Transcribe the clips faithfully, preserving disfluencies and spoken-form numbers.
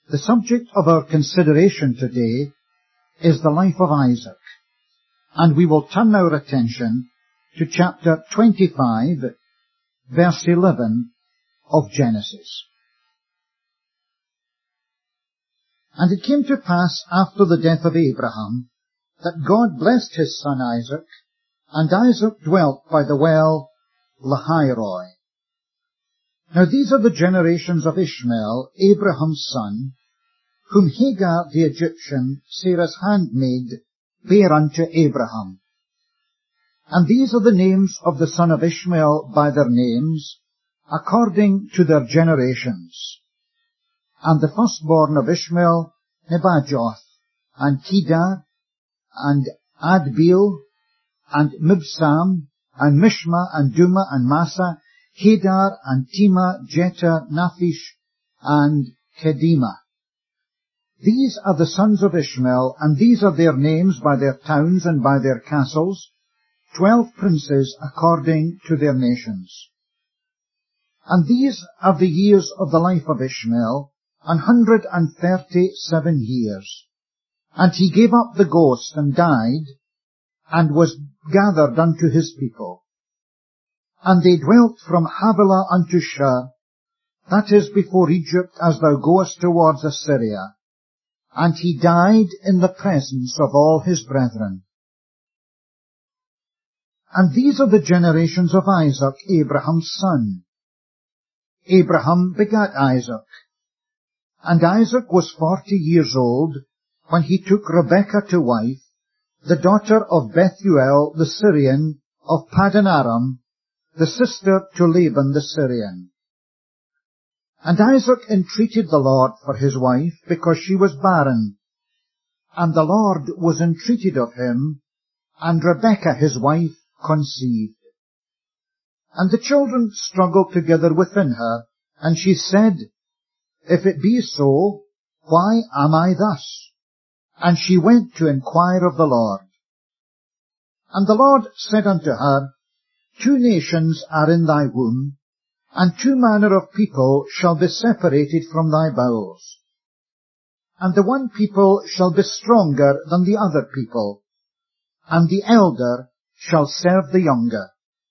The subject of our consideration today is the life of Isaac, and we will turn our attention to chapter twenty-five, verse eleven of Genesis. And it came to pass after the death of Abraham that God blessed his son Isaac, and Isaac dwelt by the well Lahairoi. Now these are the generations of Ishmael, Abraham's son, whom Hagar the Egyptian, Sarah's handmaid, bare unto Abraham. And these are the names of the son of Ishmael by their names, according to their generations. And the firstborn of Ishmael, Nebajoth, and Kedar, and Adbeel, and Mibsam, and Mishma, and Duma, and Massa, Kedar, and Tema, Jeter, Naphish, and Kedema. These are the sons of Ishmael, and these are their names by their towns and by their castles, twelve princes according to their nations. And these are the years of the life of Ishmael, an hundred and thirty-seven years. And he gave up the ghost and died, and was gathered unto his people. And they dwelt from Havilah unto Shur, that is before Egypt, as thou goest towards Assyria. And he died in the presence of all his brethren. And these are the generations of Isaac, Abraham's son. Abraham begat Isaac. And Isaac was forty years old when he took Rebekah to wife, the daughter of Bethuel the Syrian of Paddan Aram, the sister to Laban the Syrian. And Isaac entreated the Lord for his wife, because she was barren. And the Lord was entreated of him, and Rebekah his wife conceived. And the children struggled together within her, and she said, If it be so, why am I thus? And she went to inquire of the Lord. And the Lord said unto her, Two nations are in thy womb, and two manner of people shall be separated from thy bowels. And the one people shall be stronger than the other people, and the elder shall serve the younger.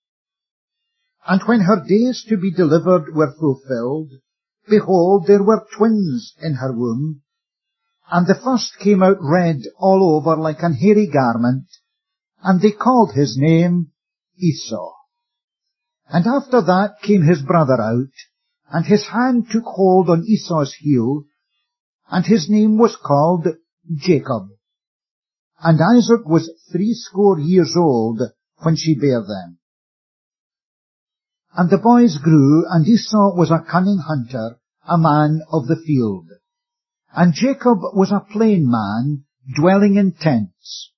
And when her days to be delivered were fulfilled, behold, there were twins in her womb, and the first came out red all over like an hairy garment, and they called his name Esau. And after that came his brother out, and his hand took hold on Esau's heel, and his name was called Jacob. And Isaac was threescore years old when she bare them. And the boys grew, and Esau was a cunning hunter, a man of the field. And Jacob was a plain man, dwelling in tents.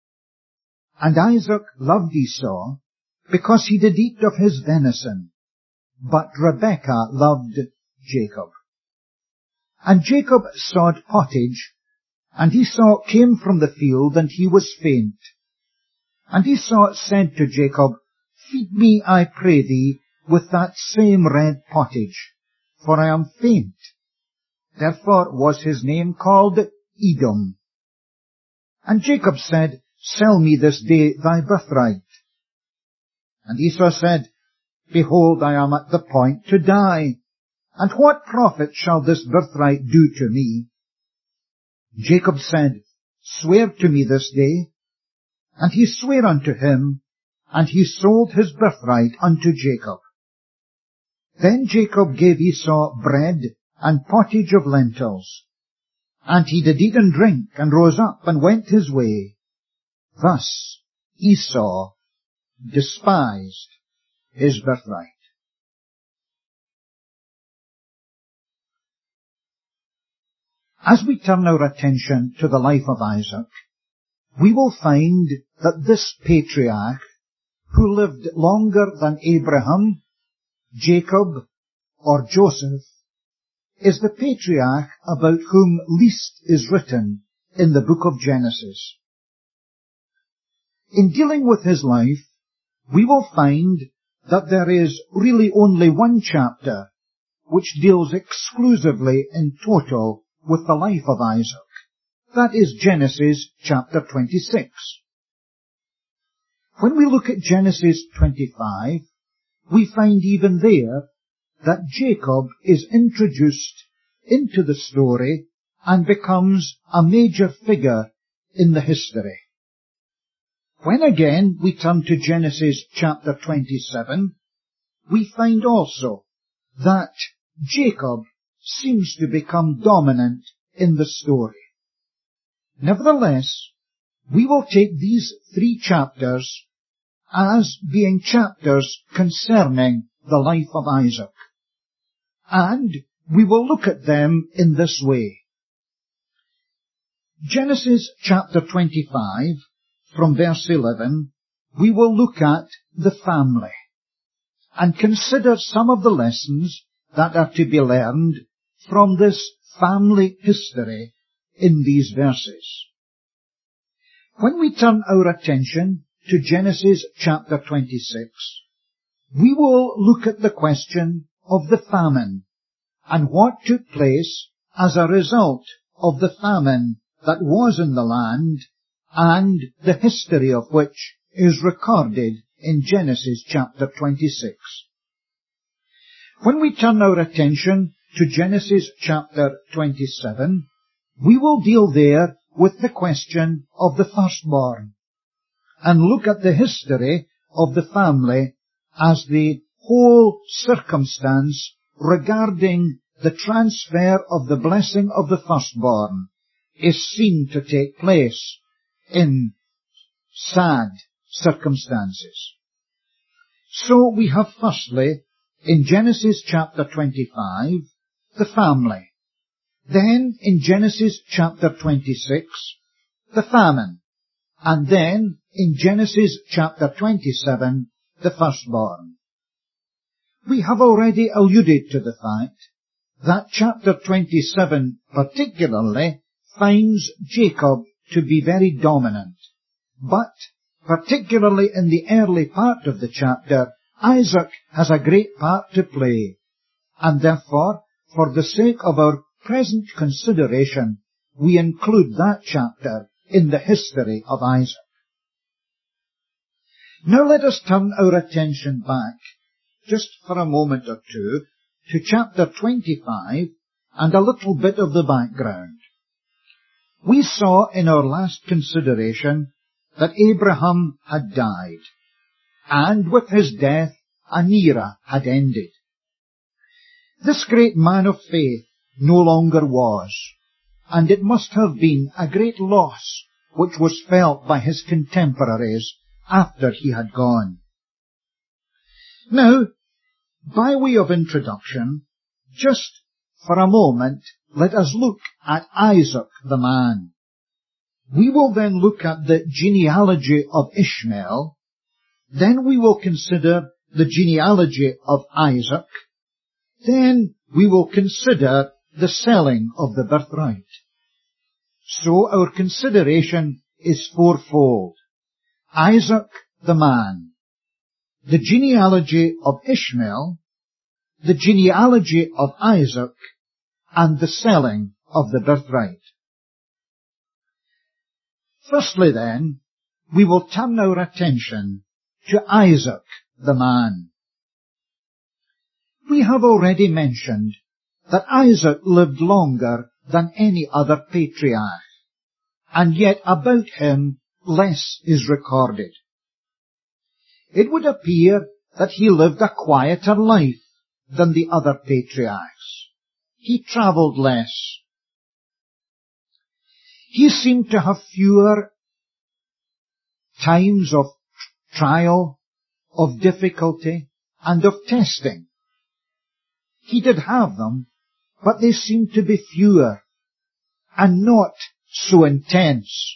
And Isaac loved Esau, because he did eat of his venison, but Rebekah loved Jacob. And Jacob sawed pottage, and Esau came from the field, and he was faint. And Esau said to Jacob, Feed me, I pray thee, with that same red pottage, for I am faint. Therefore was his name called Edom. And Jacob said, Sell me this day thy birthright. And Esau said, Behold, I am at the point to die, and what profit shall this birthright do to me? Jacob said, Swear to me this day. And he sware unto him, and he sold his birthright unto Jacob. Then Jacob gave Esau bread and pottage of lentils, and he did eat and drink, and rose up, and went his way. Thus Esau despised his birthright. As we turn our attention to the life of Isaac, we will find that this patriarch, who lived longer than Abraham, Jacob, or Joseph, is the patriarch about whom least is written in the book of Genesis. In dealing with his life, we will find that there is really only one chapter which deals exclusively in total with the life of Isaac. That is Genesis chapter twenty-six. When we look at Genesis twenty-five, we find even there that Jacob is introduced into the story and becomes a major figure in the history. When again we turn to Genesis chapter twenty-seven, we find also that Jacob seems to become dominant in the story. Nevertheless, we will take these three chapters as being chapters concerning the life of Isaac. And we will look at them in this way. Genesis chapter twenty-five, from verse eleven, we will look at the family and consider some of the lessons that are to be learned from this family history in these verses. When we turn our attention to Genesis chapter twenty-six, we will look at the question of the famine and what took place as a result of the famine that was in the land and the history of which is recorded in Genesis chapter twenty-six. When we turn our attention to Genesis chapter twenty-seven, we will deal there with the question of the firstborn and look at the history of the family as the whole circumstance regarding the transfer of the blessing of the firstborn is seen to take place in sad circumstances. So we have firstly, in Genesis chapter twenty-five, the family. Then in Genesis chapter twenty-six, the famine. And then in Genesis chapter twenty-seven, the firstborn. We have already alluded to the fact that chapter twenty-seven particularly finds Jacob to be very dominant. But, particularly in the early part of the chapter, Isaac has a great part to play. And therefore, for the sake of our present consideration, we include that chapter in the history of Isaac. Now let us turn our attention back, just for a moment or two, to chapter twenty-five and a little bit of the background. We saw in our last consideration that Abraham had died, and with his death an era had ended. This great man of faith no longer was, and it must have been a great loss which was felt by his contemporaries after he had gone. Now, by way of introduction, just for a moment, let us look at Isaac the man. We will then look at the genealogy of Ishmael. Then we will consider the genealogy of Isaac. Then we will consider the selling of the birthright. So our consideration is fourfold. Isaac the man, the genealogy of Ishmael, the genealogy of Isaac, and the selling of the birthright. Firstly then, we will turn our attention to Isaac the man. We have already mentioned that Isaac lived longer than any other patriarch, and yet about him less is recorded. It would appear that he lived a quieter life than the other patriarchs. He travelled less. He seemed to have fewer times of trial, of difficulty, and of testing. He did have them, but they seemed to be fewer and not so intense.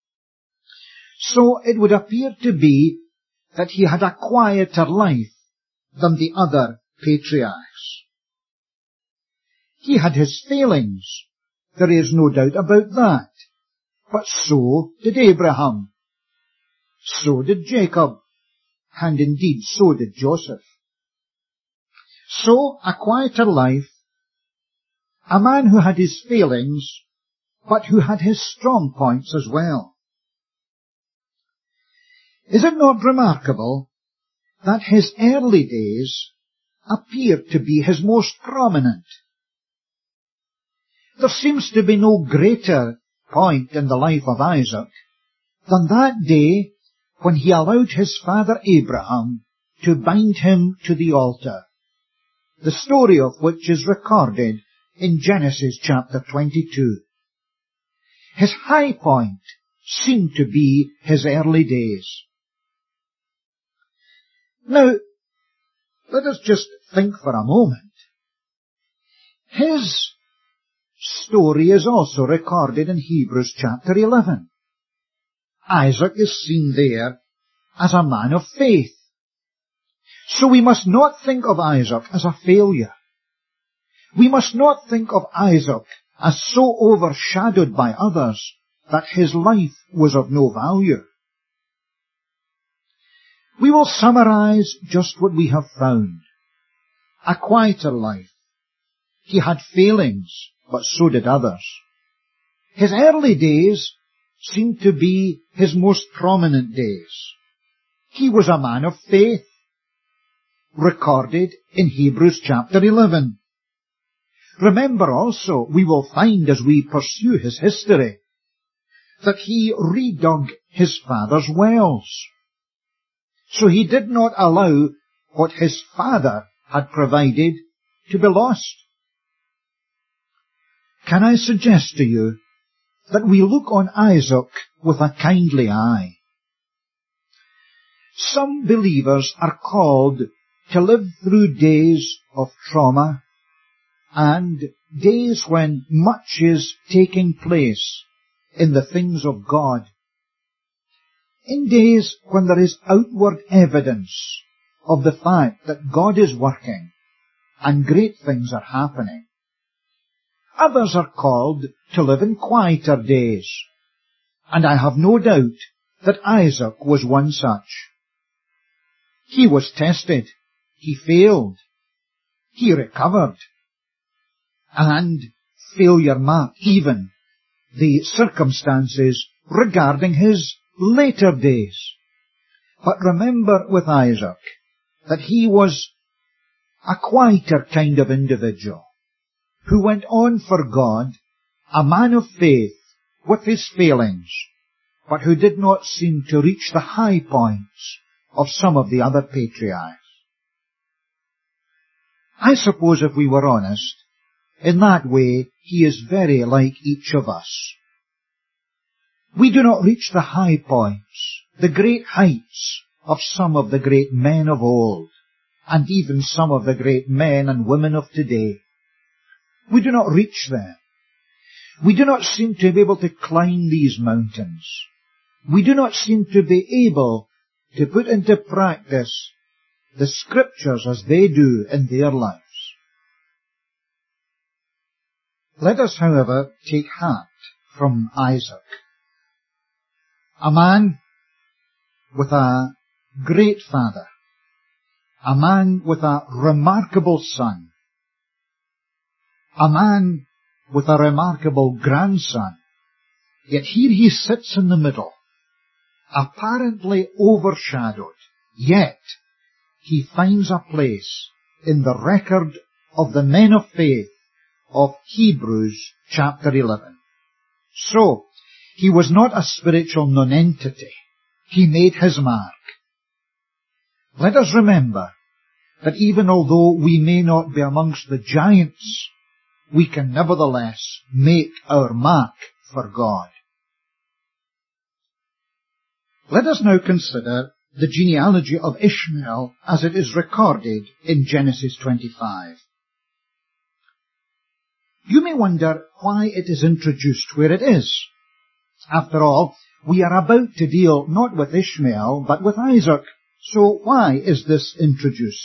So it would appear to be that he had a quieter life than the other patriarchs. He had his failings. There is no doubt about that. But so did Abraham. So did Jacob. And indeed so did Joseph. So a quieter life, a man who had his failings, but who had his strong points as well. Is it not remarkable that his early days appeared to be his most prominent? There seems to be no greater point in the life of Isaac than that day when he allowed his father Abraham to bind him to the altar, the story of which is recorded in Genesis chapter twenty-two. His high point seemed to be his early days. Now, let us just think for a moment. His story is also recorded in Hebrews chapter eleven. Isaac is seen there as a man of faith. So we must not think of Isaac as a failure. We must not think of Isaac as so overshadowed by others that his life was of no value. We will summarize just what we have found. A quieter life. He had failings, but so did others. His early days seemed to be his most prominent days. He was a man of faith, recorded in Hebrews chapter eleven. Remember also, we will find as we pursue his history, that he redug his father's wells. So he did not allow what his father had provided to be lost. Can I suggest to you that we look on Isaac with a kindly eye? Some believers are called to live through days of trauma and days when much is taking place in the things of God. In days when there is outward evidence of the fact that God is working and great things are happening. Others are called to live in quieter days, and I have no doubt that Isaac was one such. He was tested, he failed, he recovered, and failure marked even the circumstances regarding his later days. But remember with Isaac that he was a quieter kind of individual who went on for God, a man of faith with his failings, but who did not seem to reach the high points of some of the other patriarchs. I suppose if we were honest, in that way he is very like each of us. We do not reach the high points, the great heights of some of the great men of old, and even some of the great men and women of today. We do not reach them. We do not seem to be able to climb these mountains. We do not seem to be able to put into practice the Scriptures as they do in their lives. Let us, however, take heart from Isaac. A man with a great father. A man with a remarkable son. A man with a remarkable grandson. Yet here he sits in the middle, apparently overshadowed. Yet he finds a place in the record of the men of faith of Hebrews chapter eleven. So, he was not a spiritual nonentity. He made his mark. Let us remember that even although we may not be amongst the giants, we can nevertheless make our mark for God. Let us now consider the genealogy of Ishmael as it is recorded in Genesis twenty-five. You may wonder why it is introduced where it is. After all, we are about to deal not with Ishmael, but with Isaac. So why is this introduced?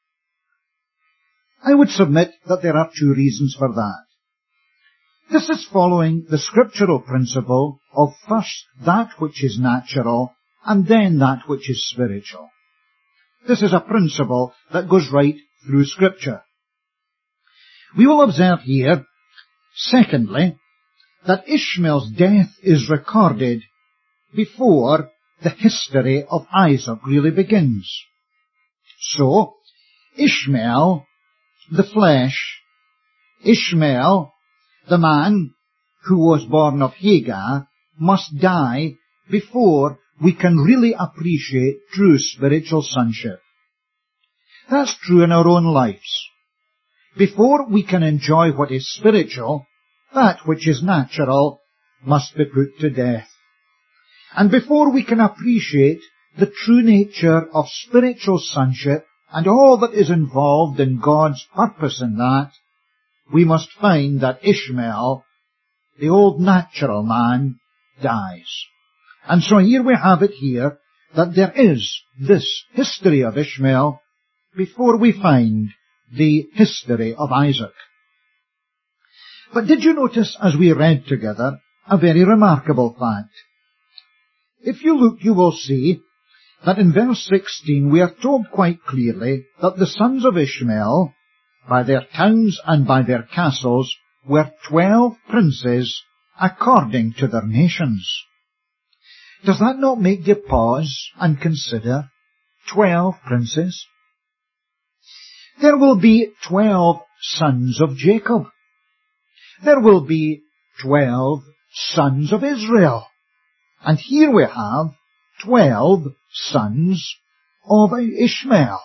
I would submit that there are two reasons for that. This is following the scriptural principle of first that which is natural and then that which is spiritual. This is a principle that goes right through Scripture. We will observe here Secondly, that Ishmael's death is recorded before the history of Isaac really begins. So, Ishmael, the flesh, Ishmael, the man who was born of Hagar, must die before we can really appreciate true spiritual sonship. That's true in our own lives. Before we can enjoy what is spiritual, that which is natural must be put to death. And before we can appreciate the true nature of spiritual sonship and all that is involved in God's purpose in that, we must find that Ishmael, the old natural man, dies. And so here we have it here, that there is this history of Ishmael before we find the history of Isaac. But did you notice as we read together a very remarkable fact? If you look, you will see that in verse sixteen we are told quite clearly that the sons of Ishmael, by their towns and by their castles, were twelve princes according to their nations. Does that not make you pause and consider? Twelve princes. There will be twelve sons of Jacob. There will be twelve sons of Israel. And here we have twelve sons of Ishmael.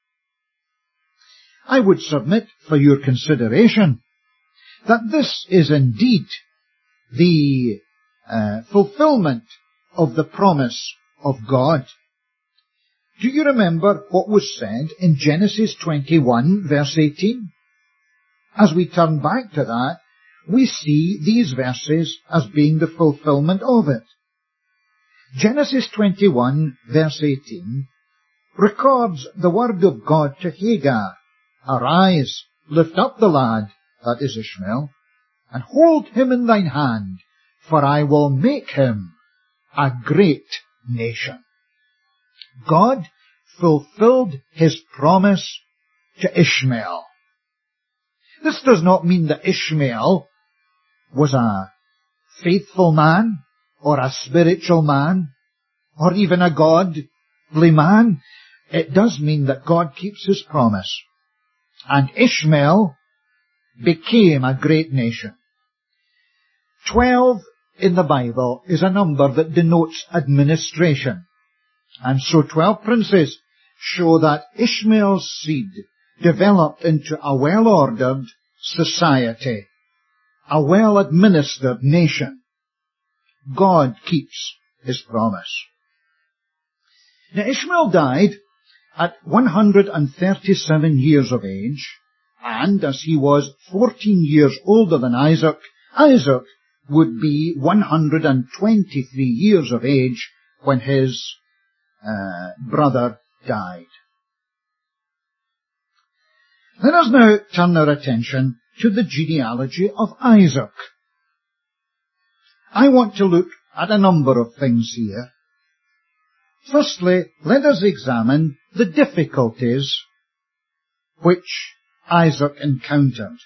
I would submit for your consideration that this is indeed the uh, fulfillment of the promise of God. Do you remember what was said in Genesis twenty-one, verse eighteen? As we turn back to that, we see these verses as being the fulfillment of it. Genesis twenty-one, verse eighteen, records the word of God to Hagar, "Arise, lift up the lad," that is Ishmael, "and hold him in thine hand, for I will make him a great nation." God fulfilled his promise to Ishmael. This does not mean that Ishmael was a faithful man, or a spiritual man, or even a godly man. It does mean that God keeps his promise. And Ishmael became a great nation. Twelve in the Bible is a number that denotes administration. And so twelve princes show that Ishmael's seed developed into a well-ordered society, a well-administered nation. God keeps his promise. Now Ishmael died at one hundred thirty-seven years of age, and as he was fourteen years older than Isaac, Isaac would be one hundred twenty-three years of age when his uh, brother died. Let us now turn our attention to the genealogy of Isaac. I want to look at a number of things here. Firstly, let us examine the difficulties which Isaac encountered.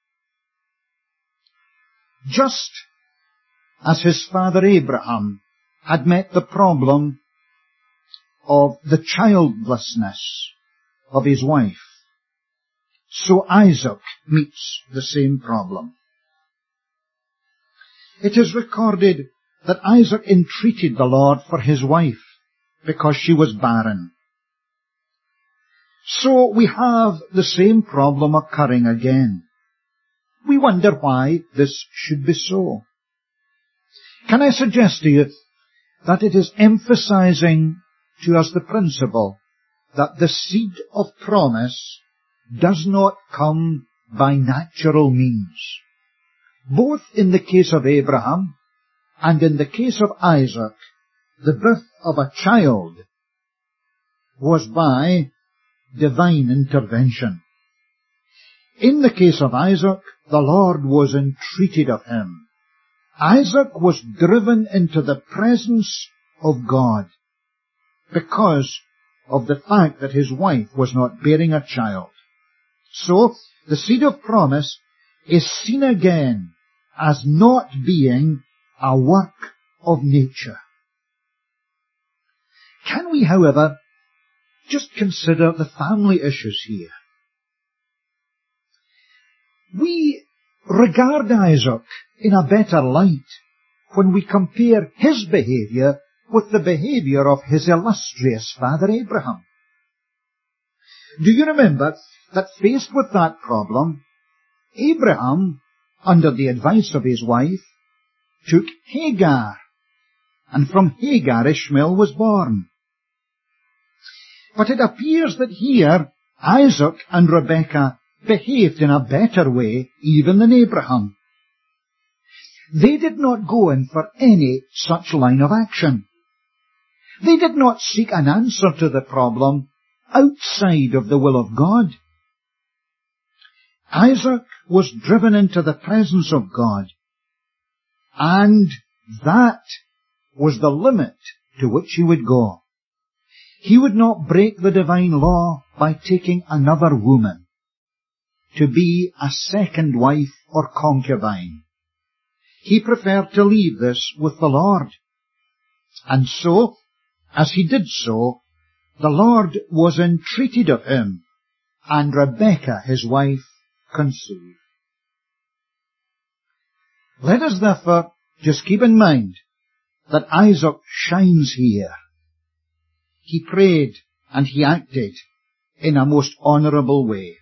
Just as his father Abraham had met the problem of the childlessness of his wife, so Isaac meets the same problem. It is recorded that Isaac entreated the Lord for his wife because she was barren. So we have the same problem occurring again. We wonder why this should be so. Can I suggest to you that it is emphasizing to us the principle that the seed of promise does not come by natural means. Both in the case of Abraham and in the case of Isaac, the birth of a child was by divine intervention. In the case of Isaac, the Lord was entreated of him. Isaac was driven into the presence of God because of the fact that his wife was not bearing a child. So, the seed of promise is seen again as not being a work of nature. Can we, however, just consider the family issues here? We regard Isaac in a better light when we compare his behaviour with the behaviour of his illustrious father Abraham. Do you remember that faced with that problem, Abraham, under the advice of his wife, took Hagar, and from Hagar Ishmael was born. But it appears that here Isaac and Rebekah behaved in a better way even than Abraham. They did not go in for any such line of action. They did not seek an answer to the problem outside of the will of God. Isaac was driven into the presence of God, and that was the limit to which he would go. He would not break the divine law by taking another woman to be a second wife or concubine. He preferred to leave this with the Lord. And so, as he did so, the Lord was entreated of him, and Rebekah, his wife, conceived. Let us therefore just keep in mind that Isaac shines here. He prayed and he acted in a most honourable way.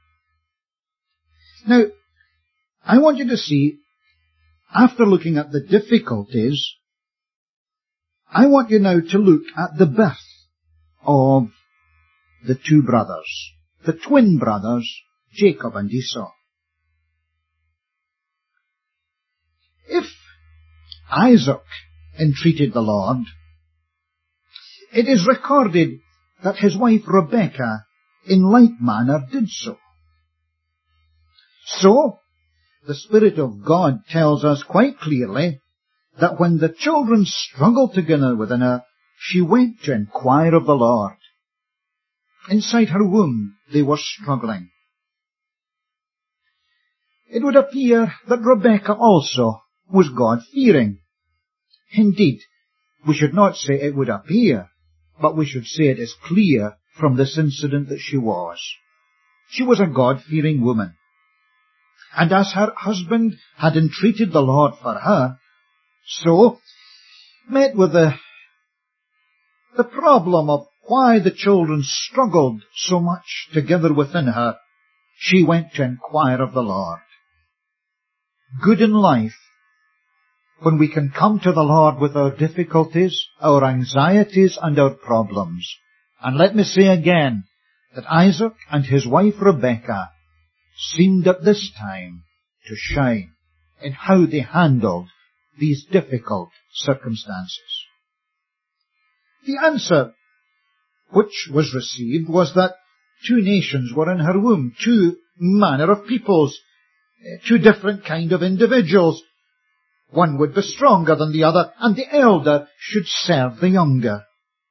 Now, I want you to see, after looking at the difficulties, I want you now to look at the birth of the two brothers, the twin brothers, Jacob and Esau. If Isaac entreated the Lord, it is recorded that his wife Rebekah in like manner did so. So, the Spirit of God tells us quite clearly that when the children struggled together within her, she went to inquire of the Lord. Inside her womb they were struggling. It would appear that Rebekah also was God-fearing. Indeed, we should not say it would appear, but we should say it is clear from this incident that she was. She was a God-fearing woman. And as her husband had entreated the Lord for her, so, met with the, the problem of why the children struggled so much together within her, she went to inquire of the Lord. Good in life, when we can come to the Lord with our difficulties, our anxieties, and our problems. And let me say again that Isaac and his wife Rebekah seemed at this time to shine in how they handled these difficult circumstances. The answer which was received was that two nations were in her womb, two manner of peoples, two different kind of individuals. One would be stronger than the other, and the elder should serve the younger.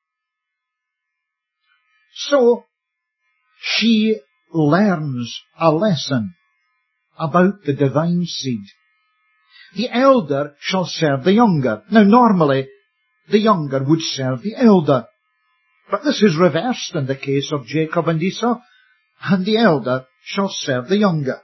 So, she learns a lesson about the divine seed. The elder shall serve the younger. Now, normally, the younger would serve the elder. But this is reversed in the case of Jacob and Esau, and the elder shall serve the younger.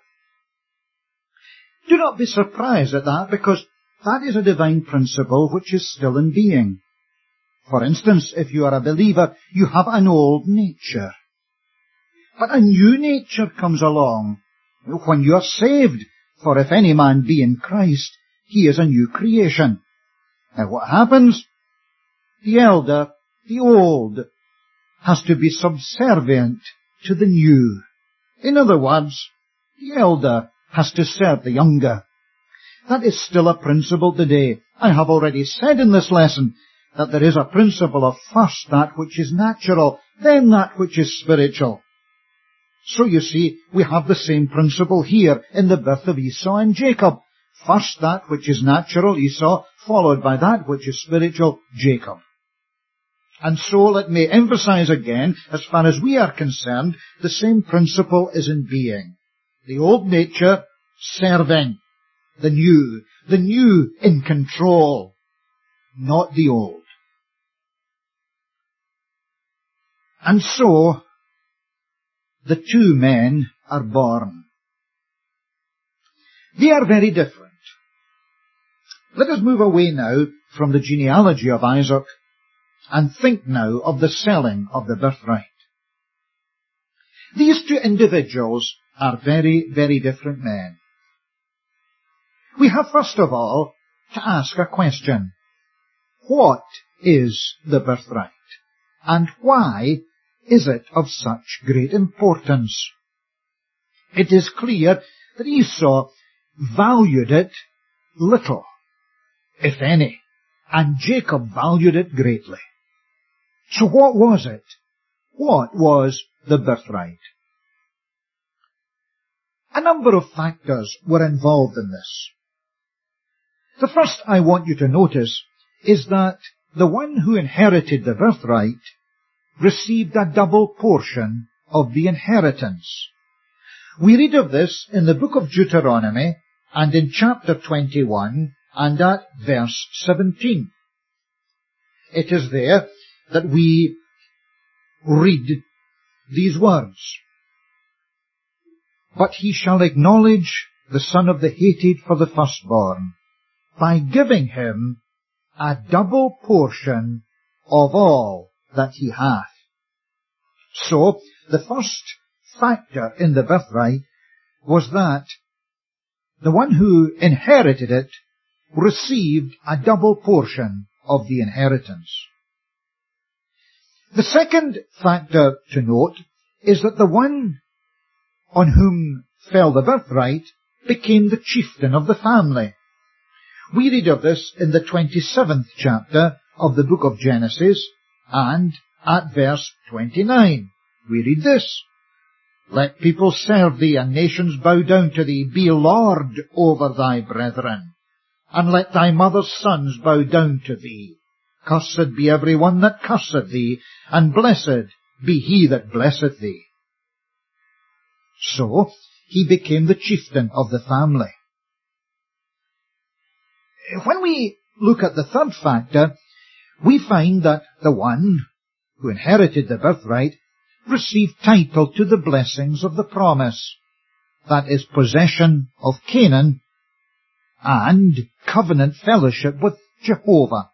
Do not be surprised at that, because that is a divine principle which is still in being. For instance, if you are a believer, you have an old nature. But a new nature comes along when you are saved. For if any man be in Christ, he is a new creation. Now what happens? The elder, the old, has to be subservient to the new. In other words, the elder has to serve the younger. That is still a principle today. I have already said in this lesson that there is a principle of first that which is natural, then that which is spiritual. So you see, we have the same principle here in the birth of Esau and Jacob. First that which is natural, Esau, followed by that which is spiritual, Jacob. And so let me emphasize again, as far as we are concerned, the same principle is in being. The old nature serving the new, the new in control, not the old. And so, the two men are born. They are very different. Let us move away now from the genealogy of Isaac and think now of the selling of the birthright. These two individuals are very, very different men. We have first of all to ask a question. What is the birthright? And why is it of such great importance? It is clear that Esau valued it little, if any, and Jacob valued it greatly. So what was it? What was the birthright? A number of factors were involved in this. The first I want you to notice is that the one who inherited the birthright received a double portion of the inheritance. We read of this in the book of Deuteronomy and in chapter twenty-one and at verse seventeen. It is there that we read these words. But he shall acknowledge the son of the hated for the firstborn, by giving him a double portion of all that he hath. So, the first factor in the birthright was that the one who inherited it received a double portion of the inheritance. The second factor to note is that the one on whom fell the birthright became the chieftain of the family. We read of this in the twenty-seventh chapter of the book of Genesis, and at verse twenty-nine we read this. Let people serve thee, and nations bow down to thee. Be Lord over thy brethren, and let thy mother's sons bow down to thee. Cursed be every one that curseth thee, and blessed be he that blesseth thee. So, he became the chieftain of the family. When we look at the third factor, we find that the one who inherited the birthright received title to the blessings of the promise, that is, possession of Canaan and covenant fellowship with Jehovah.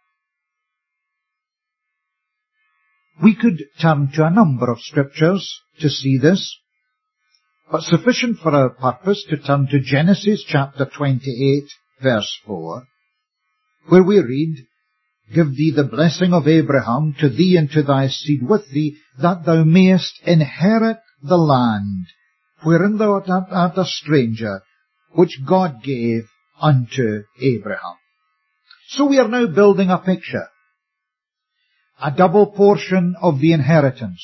We could turn to a number of scriptures to see this, but sufficient for our purpose to turn to Genesis chapter twenty-eight, verse four, where we read, Give thee the blessing of Abraham to thee and to thy seed with thee, that thou mayest inherit the land, wherein thou art a stranger, which God gave unto Abraham. So we are now building a picture. A double portion of the inheritance.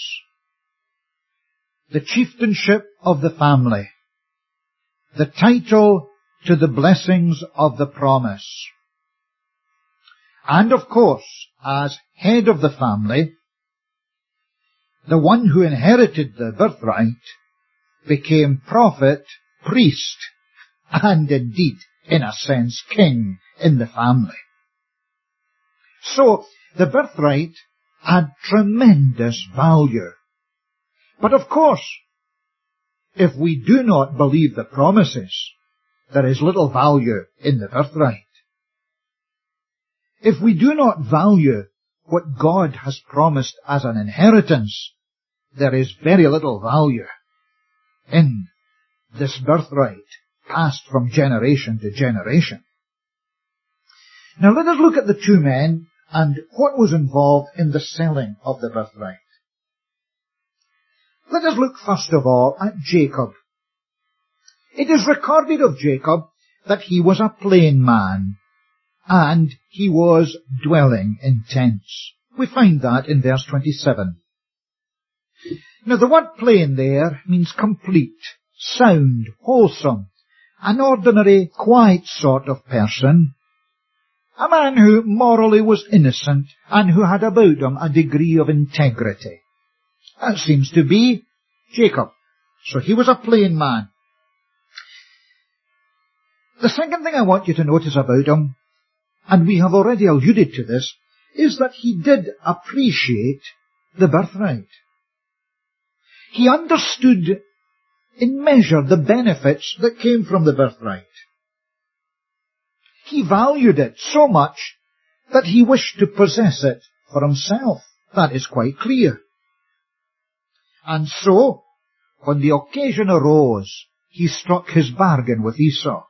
The chieftainship of the family. The title to the blessings of the promise. And of course, as head of the family, the one who inherited the birthright became prophet, priest, and indeed, in a sense, king in the family. So, the birthright had tremendous value. But of course, if we do not believe the promises, there is little value in the birthright. If we do not value what God has promised as an inheritance, there is very little value in this birthright passed from generation to generation. Now let us look at the two men and what was involved in the selling of the birthright. Let us look first of all at Jacob. It is recorded of Jacob that he was a plain man, and he was dwelling in tents. We find that in verse twenty-seven. Now the word plain there means complete, sound, wholesome, an ordinary, quiet sort of person, a man who morally was innocent and who had about him a degree of integrity. That seems to be Jacob. So he was a plain man. The second thing I want you to notice about him, and we have already alluded to this, is that he did appreciate the birthright. He understood in measure the benefits that came from the birthright. He valued it so much that he wished to possess it for himself. That is quite clear. And so, when the occasion arose, he struck his bargain with Esau.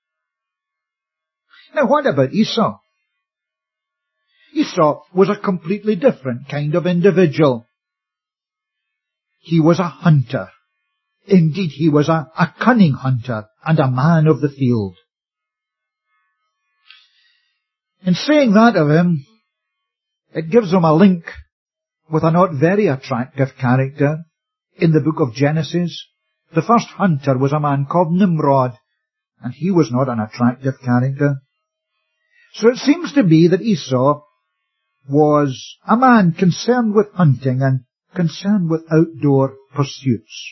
Now what about Esau? Esau was a completely different kind of individual. He was a hunter. Indeed, he was a, a cunning hunter and a man of the field. In saying that of him, it gives him a link with a not very attractive character in the book of Genesis. The first hunter was a man called Nimrod, and he was not an attractive character. So it seems to be that Esau was a man concerned with hunting and concerned with outdoor pursuits.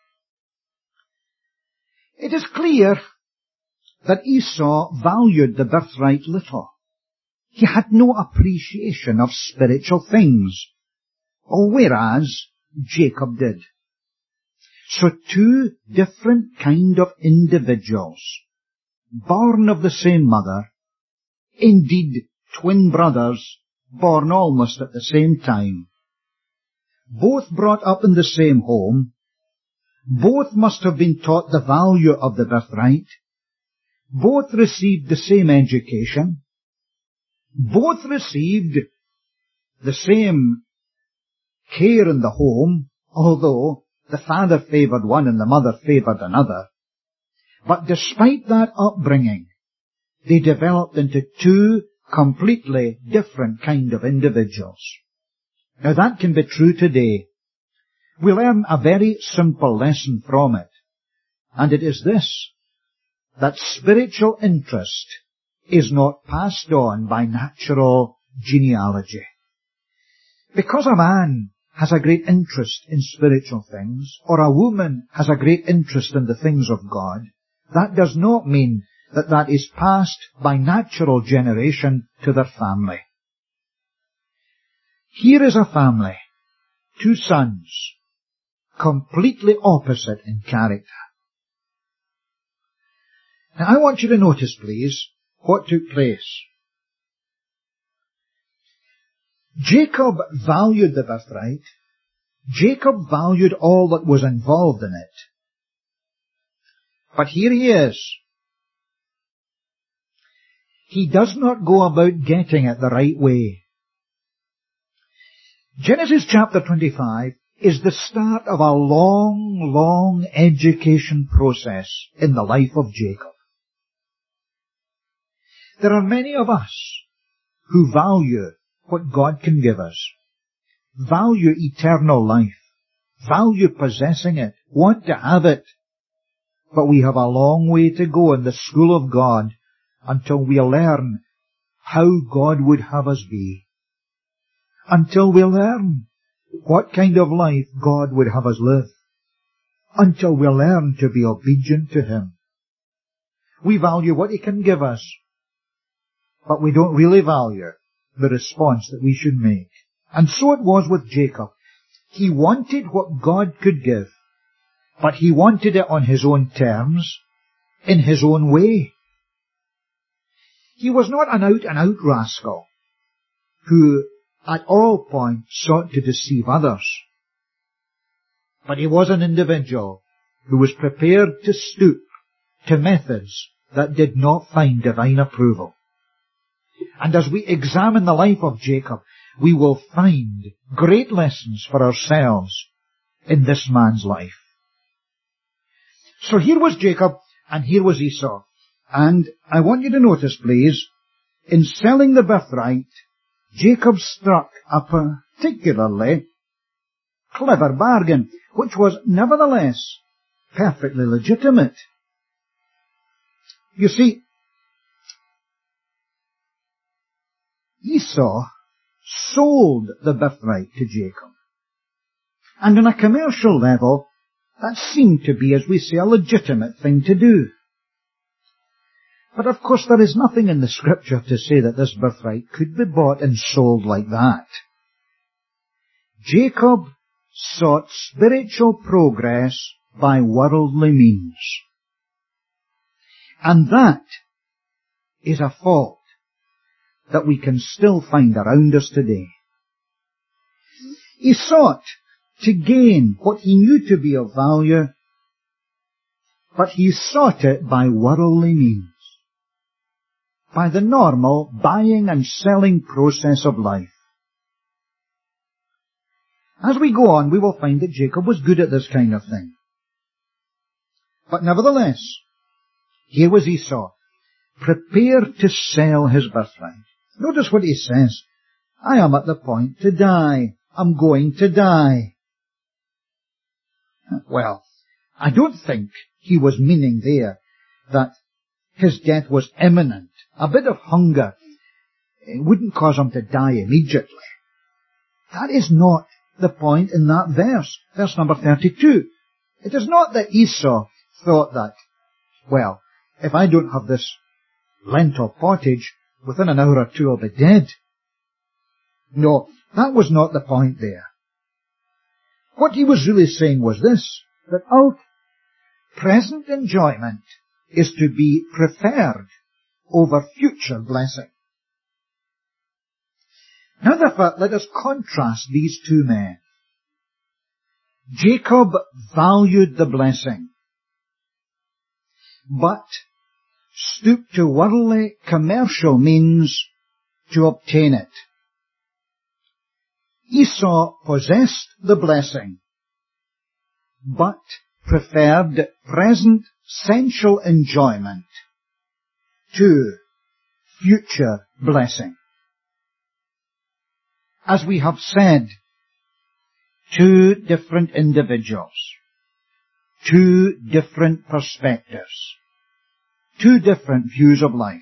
It is clear that Esau valued the birthright little. He had no appreciation of spiritual things, whereas Jacob did. So two different kind of individuals, born of the same mother, indeed twin brothers, born almost at the same time, both brought up in the same home, both must have been taught the value of the birthright, both received the same education, both received the same care in the home, although the father favoured one and the mother favoured another. But despite that upbringing, they developed into two completely different kind of individuals. Now that can be true today. We learn a very simple lesson from it, and it is this, that spiritual interest is not passed on by natural genealogy. Because a man has a great interest in spiritual things, or a woman has a great interest in the things of God, that does not mean that that is passed by natural generation to their family. Here is a family, two sons, completely opposite in character. Now I want you to notice, please, what took place. Jacob valued the birthright. Jacob valued all that was involved in it. But here he is. He does not go about getting it the right way. Genesis chapter twenty-five is the start of a long, long education process in the life of Jacob. There are many of us who value what God can give us, value eternal life, value possessing it, want to have it, but we have a long way to go in the school of God until we learn how God would have us be, until we learn what kind of life God would have us live, until we learn to be obedient to Him. We value what He can give us, but we don't really value the response that we should make. And so it was with Jacob. He wanted what God could give, but he wanted it on his own terms, in his own way. He was not an out-and-out rascal who at all points sought to deceive others, but he was an individual who was prepared to stoop to methods that did not find divine approval. And as we examine the life of Jacob, we will find great lessons for ourselves in this man's life. So here was Jacob, and here was Esau. And I want you to notice, please, in selling the birthright, Jacob struck a particularly clever bargain, which was nevertheless perfectly legitimate. You see, Esau sold the birthright to Jacob. And on a commercial level, that seemed to be, as we say, a legitimate thing to do. But of course there is nothing in the Scripture to say that this birthright could be bought and sold like that. Jacob sought spiritual progress by worldly means. And that is a fault that we can still find around us today. He sought to gain what he knew to be of value, but he sought it by worldly means, by the normal buying and selling process of life. As we go on, we will find that Jacob was good at this kind of thing. But nevertheless, here was Esau, prepared to sell his birthright. Notice what he says. I am at the point to die. I'm going to die. Well, I don't think he was meaning there that his death was imminent. A bit of hunger wouldn't cause him to die immediately. That is not the point in that verse. Verse number thirty-two. It is not that Esau thought that, well, if I don't have this lentil pottage, within an hour or two I'll be dead. No, that was not the point there. What he was really saying was this, that our present enjoyment is to be preferred over future blessing. Now therefore, let us contrast these two men. Jacob valued the blessing, but stooped to worldly commercial means to obtain it. Esau possessed the blessing, but preferred present sensual enjoyment to future blessing. As we have said, two different individuals, two different perspectives, two different views of life.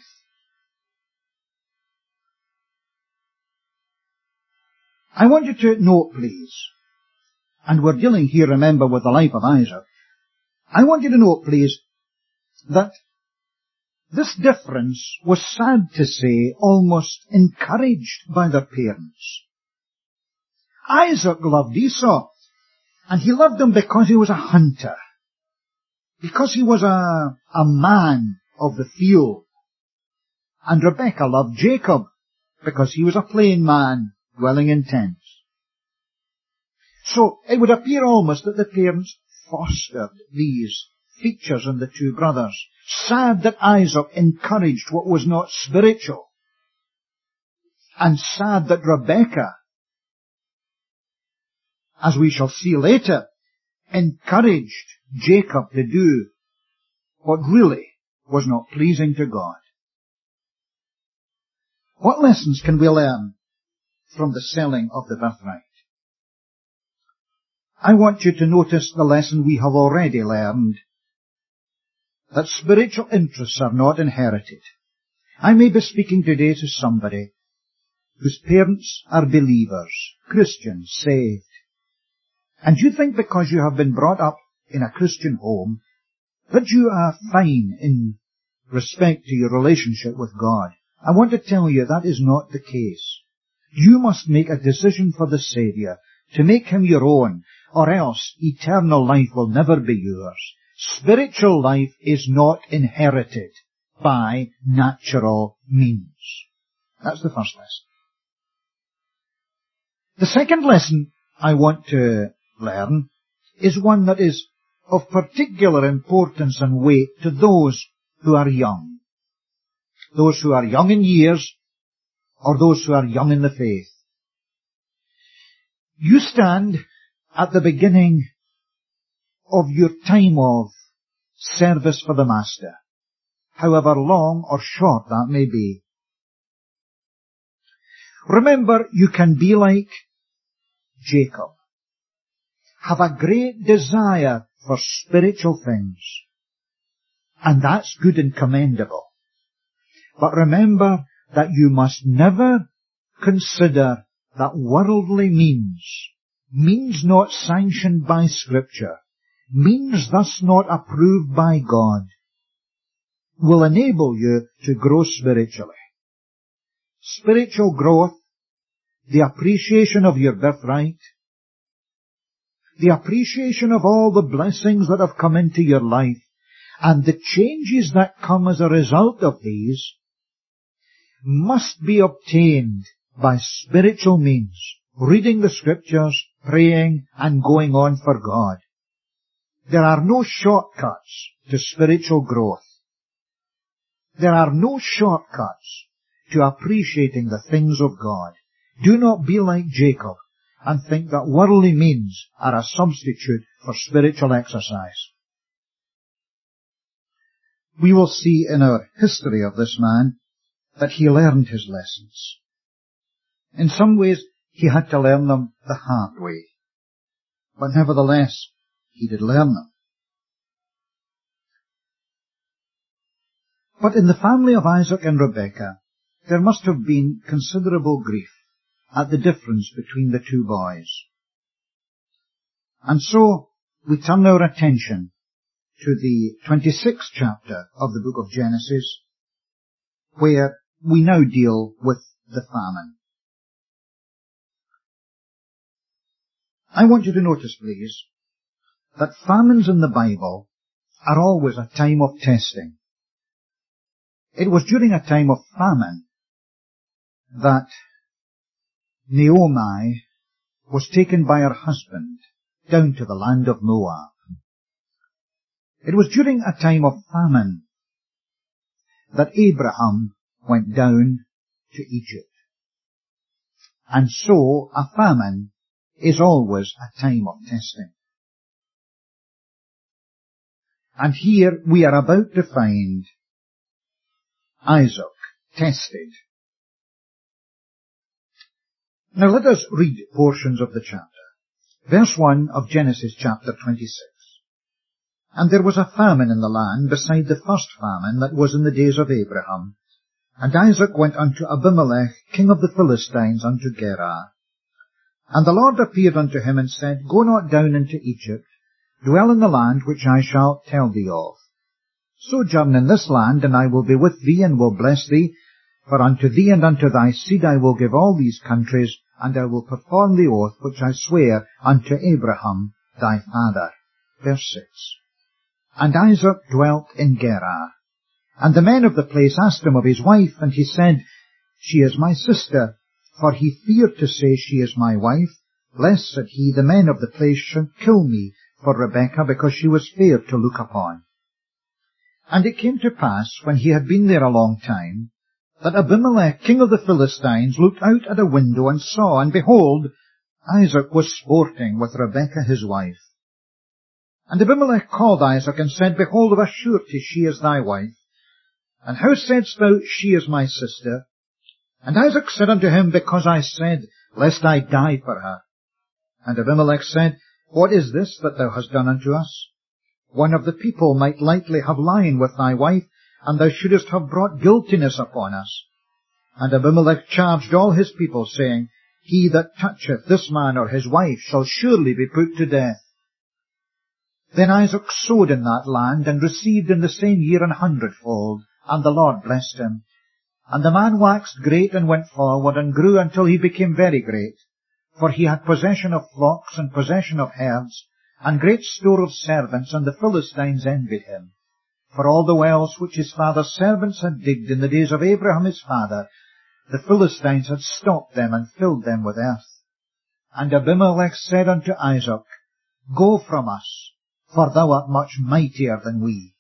I want you to note, please, and we're dealing here, remember, with the life of Isaac. I want you to note, please, that this difference was, sad to say, almost encouraged by their parents. Isaac loved Esau, and he loved him because he was a hunter, because he was a, a man of the field. And Rebekah loved Jacob, because he was a plain man dwelling in tents. So it would appear almost that the parents fostered these features in the two brothers. Sad that Isaac encouraged what was not spiritual, and sad that Rebekah, as we shall see later, encouraged Jacob to do what really was not pleasing to God. What lessons can we learn from the selling of the birthright? I want you to notice the lesson we have already learned, that spiritual interests are not inherited. I may be speaking today to somebody whose parents are believers, Christians, saved. And you think because you have been brought up in a Christian home that you are fine in respect to your relationship with God. I want to tell you that is not the case. You must make a decision for the Saviour, to make Him your own, or else eternal life will never be yours. Spiritual life is not inherited by natural means. That's the first lesson. The second lesson I want to learn is one that is of particular importance and weight to those who are young. Those who are young in years, or those who are young in the faith. You stand at the beginning of your time of service for the Master, however long or short that may be. Remember, you can be like Jacob, have a great desire for spiritual things, and that's good and commendable. But remember that you must never consider that worldly means, means not sanctioned by Scripture, means thus not approved by God, will enable you to grow spiritually. Spiritual growth, the appreciation of your birthright, the appreciation of all the blessings that have come into your life, and the changes that come as a result of these, must be obtained by spiritual means, reading the Scriptures, praying, and going on for God. There are no shortcuts to spiritual growth. There are no shortcuts to appreciating the things of God. Do not be like Jacob and think that worldly means are a substitute for spiritual exercise. We will see in our history of this man that he learned his lessons. In some ways, he had to learn them the hard way. But nevertheless, he did learn them. But in the family of Isaac and Rebekah, there must have been considerable grief at the difference between the two boys. And so, we turn our attention to the twenty-sixth chapter of the book of Genesis, where we now deal with the famine. I want you to notice, please, that famines in the Bible are always a time of testing. It was during a time of famine that Naomi was taken by her husband down to the land of Moab. It was during a time of famine that Abraham went down to Egypt. And so a famine is always a time of testing. And here we are about to find Isaac tested. Now let us read portions of the chapter. Verse one of Genesis chapter twenty-six. And there was a famine in the land beside the first famine that was in the days of Abraham. And Isaac went unto Abimelech, king of the Philistines, unto Gerar. And the Lord appeared unto him and said, Go not down into Egypt, dwell in the land which I shall tell thee of. Sojourn in this land, and I will be with thee, and will bless thee. For unto thee and unto thy seed I will give all these countries, and I will perform the oath which I swear unto Abraham thy father. Verse six. And Isaac dwelt in Gerar. And the men of the place asked him of his wife, and he said, She is my sister. For he feared to say, She is my wife, lest, said he, the men of the place should kill me for Rebekah, because she was fair to look upon. And it came to pass, when he had been there a long time, that Abimelech, king of the Philistines, looked out at a window and saw, and behold, Isaac was sporting with Rebekah his wife. And Abimelech called Isaac and said, Behold, of a surety she is thy wife. And how saidst thou, She is my sister? And Isaac said unto him, Because I said, Lest I die for her. And Abimelech said, What is this that thou hast done unto us? One of the people might lightly have lain with thy wife, and thou shouldest have brought guiltiness upon us. And Abimelech charged all his people, saying, He that toucheth this man or his wife shall surely be put to death. Then Isaac sowed in that land, and received in the same year an hundredfold, and the Lord blessed him. And the man waxed great, and went forward, and grew until he became very great. For he had possession of flocks, and possession of herds, and great store of servants, and the Philistines envied him. For all the wells which his father's servants had digged in the days of Abraham his father, the Philistines had stopped them, and filled them with earth. And Abimelech said unto Isaac, Go from us, for thou art much mightier than we.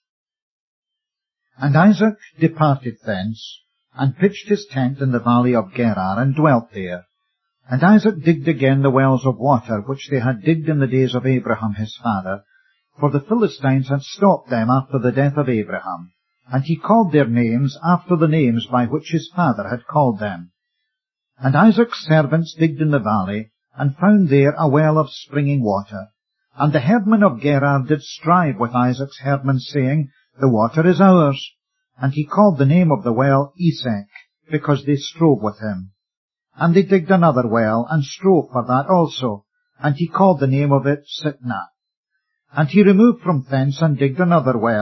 And Isaac departed thence, and pitched his tent in the valley of Gerar, and dwelt there. And Isaac digged again the wells of water, which they had digged in the days of Abraham his father, for the Philistines had stopped them after the death of Abraham. And he called their names after the names by which his father had called them. And Isaac's servants digged in the valley, and found there a well of springing water. And the herdmen of Gerar did strive with Isaac's herdmen, saying, The water is ours. And he called the name of the well Esek, because they strove with him. And they digged another well, and strove for that also. And he called the name of it Sitnah. And he removed from thence, and digged another well,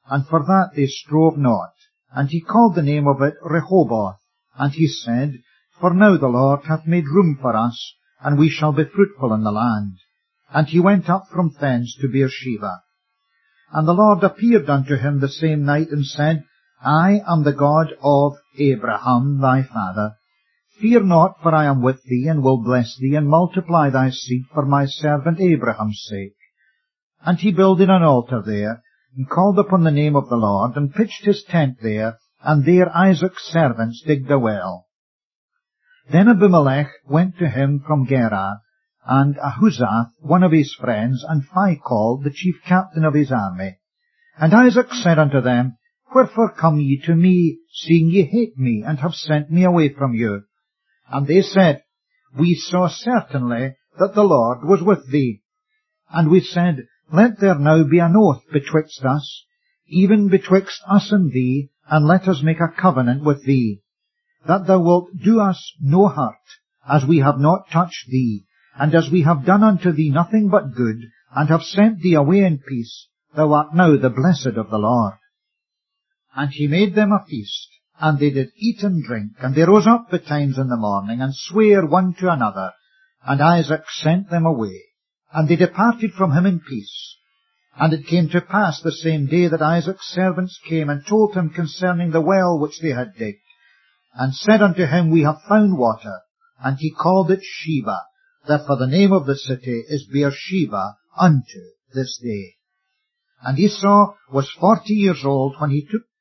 and for that they strove not. And he called the name of it Rehoboth. And he said, For now the Lord hath made room for us, and we shall be fruitful in the land. And he went up from thence to Beersheba. And the Lord appeared unto him the same night, and said, I am the God of Abraham thy father. Fear not, for I am with thee, and will bless thee, and multiply thy seed for my servant Abraham's sake. And he builded an altar there, and called upon the name of the Lord, and pitched his tent there, and there Isaac's servants digged a well. Then Abimelech went to him from Gerar, and Ahuzath, one of his friends, and Phicol, the chief captain of his army. And Isaac said unto them, Wherefore come ye to me, seeing ye hate me, and have sent me away from you? And they said, We saw certainly that the Lord was with thee. And we said, Let there now be an oath betwixt us, even betwixt us and thee, and let us make a covenant with thee, that thou wilt do us no hurt, as we have not touched thee, and as we have done unto thee nothing but good, and have sent thee away in peace, thou art now the blessed of the Lord. And he made them a feast, and they did eat and drink, and they rose up betimes in the morning, and sware one to another, and Isaac sent them away, and they departed from him in peace. And it came to pass the same day that Isaac's servants came and told him concerning the well which they had digged, and said unto him, We have found water. And he called it Sheba. Therefore the name of the city is Beersheba unto this day. And Esau was forty years old when he took